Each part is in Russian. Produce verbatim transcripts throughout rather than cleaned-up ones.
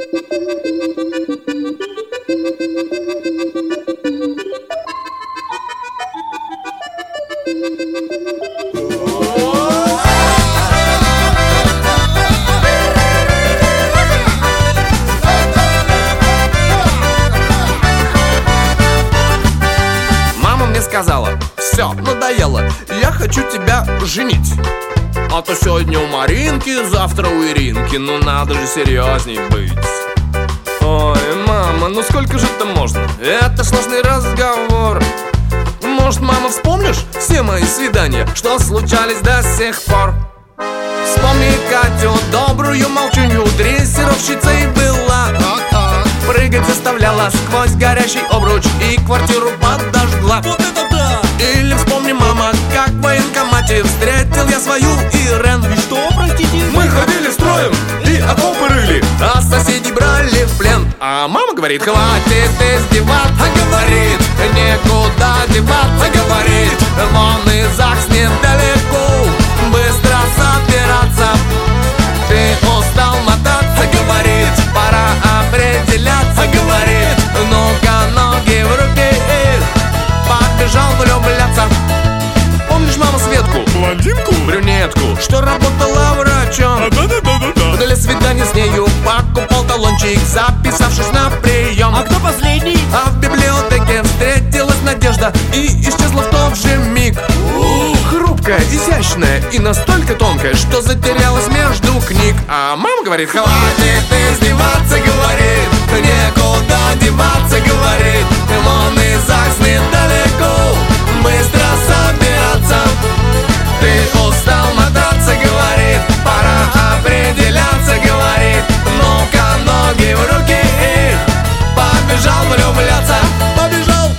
Сказала: все, надоело, я хочу тебя женить. А то сегодня у Маринки, завтра у Иринки. Ну надо же серьезней быть. Ой, мама, ну сколько же это можно? Это сложный разговор. Может, мама, вспомнишь все мои свидания, что случались до сих пор? Вспомни Катю, добрую, молчунью, дрессировщицей была. Прыгать заставляла сквозь горящий обруч и квартиру подожгла. Вот это да! Или вспомни, мама, как в военкомате встретил я свою Ирен. И что, простите? Мы ходили строем и окопы рыли, а соседей брали в плен. А мама говорит: хватит издеваться, говорит, некуда деваться, говорит, вон и ЗАГС недалеко, быстро собираться. Ты устал мотаться, говорит, пора определяться, говорит, ну-ка ноги в руки, побежал влюбляться. Помнишь маму Светку? Блондинку? Брюнетку, что работала врачом. А, да-да-да-да-да. Для свидания с нею покупал талончик, записавшись на прием. А кто последний? А в библиотеке встретилась Надежда и исчезла в тот же миг. Хрупкая, изящная и настолько тонкая, что затерялась между книг. А мама говорит: хватит издеваться, говорит, некуда деваться, говорит, вон и ЗАГС недалеко, быстро собираться. Ты устал мотаться, говорит, пора определяться, говорит, ну-ка ноги в руки, побежал влюбляться. Побежал.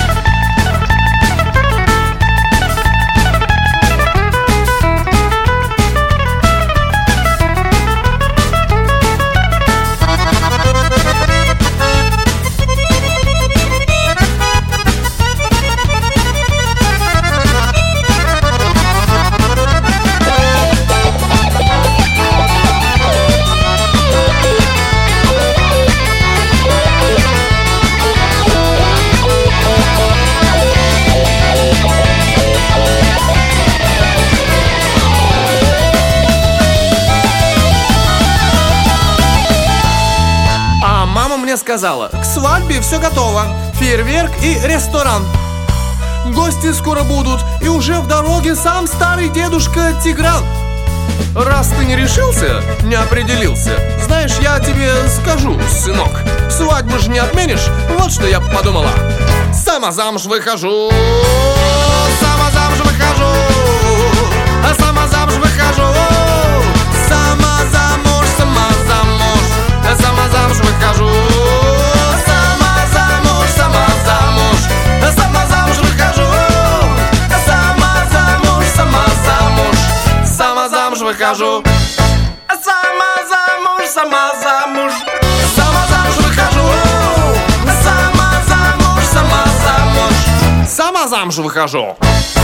Сказала: к свадьбе все готово, фейерверк и ресторан. Гости скоро будут, и уже в дороге сам старый дедушка Тигран. Раз ты не решился, не определился, знаешь, я тебе скажу, сынок, свадьбу же не отменишь. Вот что я подумала: сама замуж выхожу, сама замуж выхожу, а сама замуж выхожу, сама замуж, сама замуж, сама замуж выхожу. Выхожу. Сама замуж, сама замуж, сама замуж выхожу. Сама замуж, сама замуж, сама замуж выхожу.